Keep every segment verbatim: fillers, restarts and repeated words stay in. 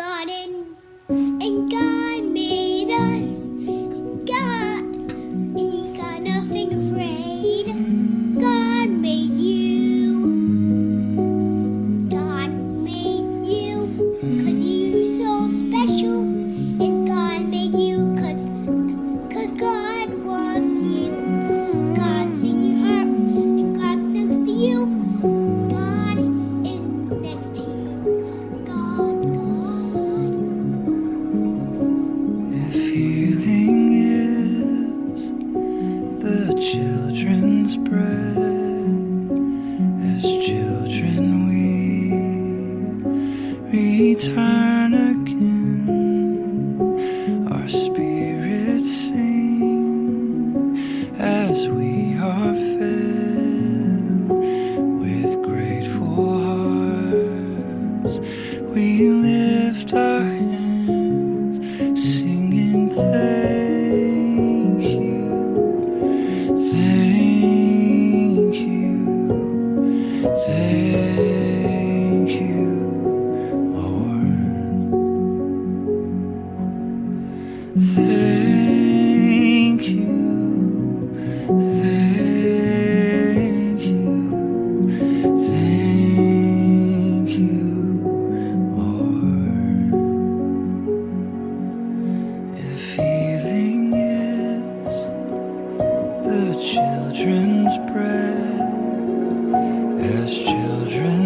garden, and God made us. And God, and you got nothing afraid. God made you. God made you, 'cause you're so special. And God made you, 'cause, 'cause God loves you. God's in your heart, and God's next to you. God is next to you. God, God. If healing is the children's bread, as children we return again. Our spirits sing as we are filled with grateful hearts. We lift our hands, singing thank you, thank you, thank you, Lord. Thank you, thank you, thank you, Lord. If healing is the children's bread, as children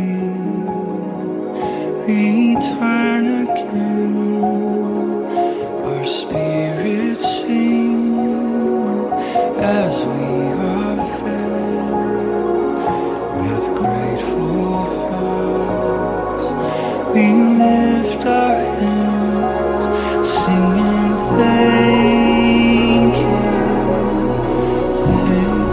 we return again. Our spirits sing as we are filled with grateful hearts. We lift our hands, singing thank you, thank you.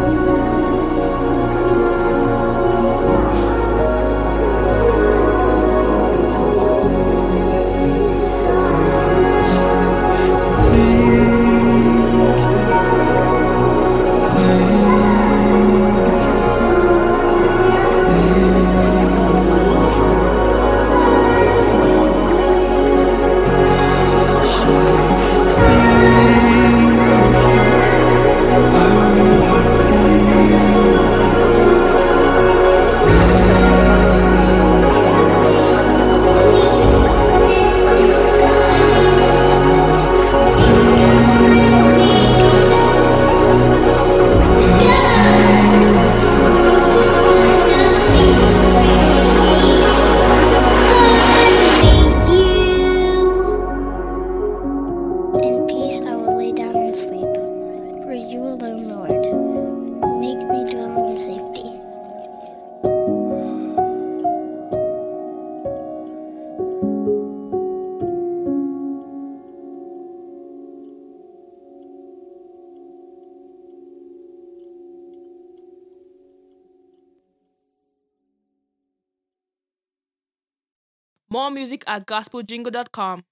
In peace I will lay down and sleep, for you alone, Lord, make me dwell in safety. More music at gospel jingle dot com.